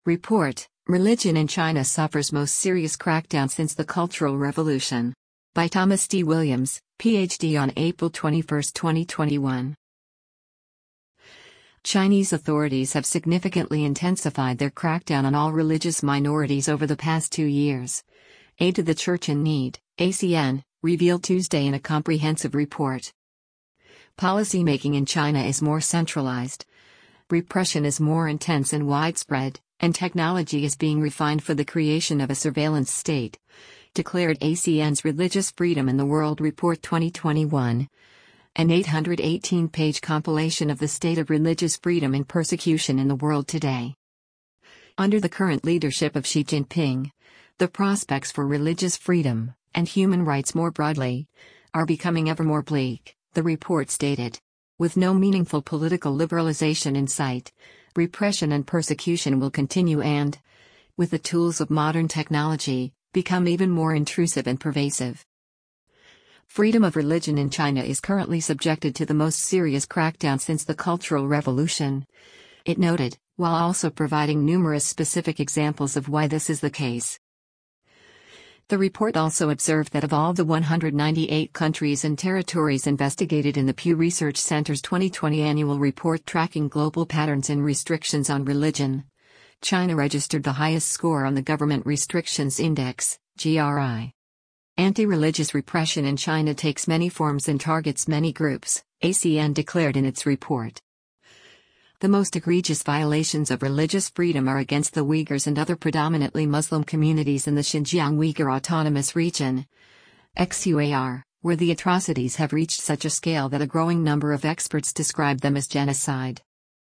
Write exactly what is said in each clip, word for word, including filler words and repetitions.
Report: Religion in China suffers most serious crackdown since the Cultural Revolution. By Thomas D. Williams, P H D on April twenty-first, twenty twenty-one. Chinese authorities have significantly intensified their crackdown on all religious minorities over the past two years. Aid to the Church in Need, A C N, revealed Tuesday in a comprehensive report. Policymaking in China is more centralized. Repression is more intense and widespread, and technology is being refined for the creation of a surveillance state, declared A C N's Religious Freedom in the World Report twenty twenty-one. An eight hundred eighteen page compilation of the state of religious freedom and persecution in the world today. Under the current leadership of Xi Jinping, the prospects for religious freedom, and human rights more broadly, are becoming ever more bleak, the report stated. With no meaningful political liberalization in sight, repression and persecution will continue and, with the tools of modern technology, become even more intrusive and pervasive. Freedom of religion in China is currently subjected to the most serious crackdown since the Cultural Revolution, it noted, while also providing numerous specific examples of why this is the case. The report also observed that of all the one hundred ninety-eight countries and territories investigated in the Pew Research Center's twenty twenty annual report tracking global patterns in restrictions on religion, China registered the highest score on the Government Restrictions Index, G R I. Anti-religious repression in China takes many forms and targets many groups, A C N declared in its report. The most egregious violations of religious freedom are against the Uyghurs and other predominantly Muslim communities in the Xinjiang Uyghur Autonomous Region, X U A R, where the atrocities have reached such a scale that a growing number of experts describe them as genocide.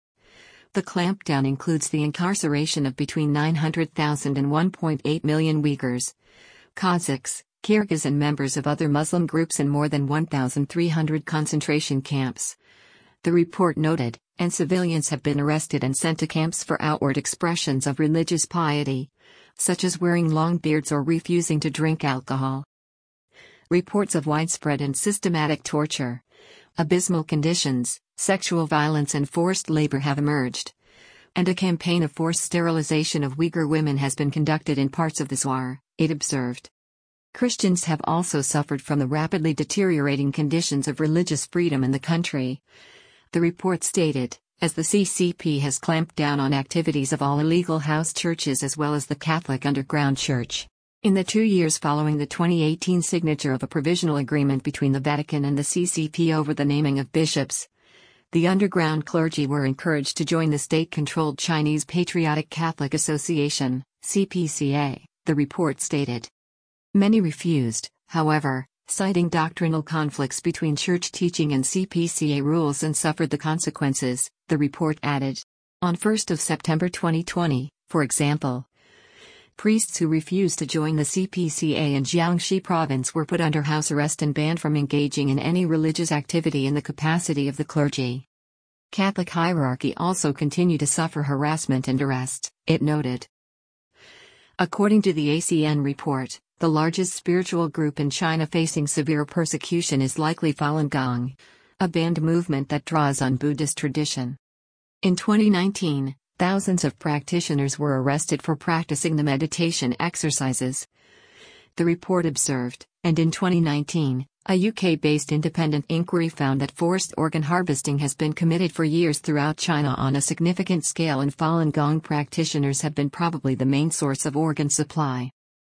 The clampdown includes the incarceration of between nine hundred thousand and one point eight million Uyghurs, Kazakhs, Kyrgyz and members of other Muslim groups in more than one thousand three hundred concentration camps, the report noted, and civilians have been arrested and sent to camps for outward expressions of religious piety, such as wearing long beards or refusing to drink alcohol. Reports of widespread and systematic torture, abysmal conditions, sexual violence and forced labor have emerged, and a campaign of forced sterilization of Uyghur women has been conducted in parts of the Swar, it observed. Christians have also suffered from the rapidly deteriorating conditions of religious freedom in the country, the report stated, as the C C P has clamped down on activities of all illegal house churches as well as the Catholic underground church. In the two years following the twenty eighteen signature of a provisional agreement between the Vatican and the C C P over the naming of bishops, the underground clergy were encouraged to join the state-controlled Chinese Patriotic Catholic Association, C P C A, the report stated. Many refused, however, citing doctrinal conflicts between church teaching and C P C A rules and suffered the consequences, the report added. On first of September twenty twenty, for example, priests who refused to join the C P C A in Jiangxi province were put under house arrest and banned from engaging in any religious activity in the capacity of the clergy. Catholic hierarchy also continue to suffer harassment and arrest, it noted. According to the A C N report, the largest spiritual group in China facing severe persecution is likely Falun Gong, a banned movement that draws on Buddhist tradition. In twenty nineteen, thousands of practitioners were arrested for practicing the meditation exercises, the report observed, and in twenty nineteen, a U K-based independent inquiry found that forced organ harvesting has been committed for years throughout China on a significant scale, and Falun Gong practitioners have been probably the main source of organ supply.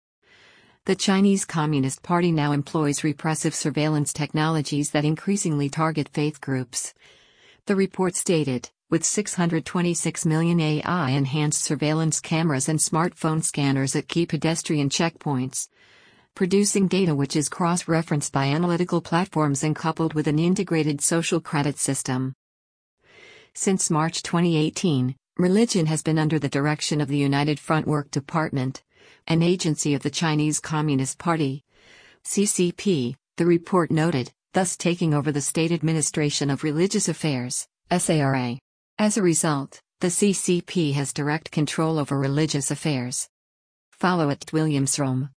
The Chinese Communist Party now employs repressive surveillance technologies that increasingly target faith groups, the report stated, with six hundred twenty-six million A I-enhanced surveillance cameras and smartphone scanners at key pedestrian checkpoints, producing data which is cross-referenced by analytical platforms and coupled with an integrated social credit system. Since March twenty eighteen, religion has been under the direction of the United Front Work Department, an agency of the Chinese Communist Party, C C P, the report noted, thus taking over the State Administration of Religious Affairs, S A R A. As a result, the C C P has direct control over religious affairs. Follow at Williams Rome.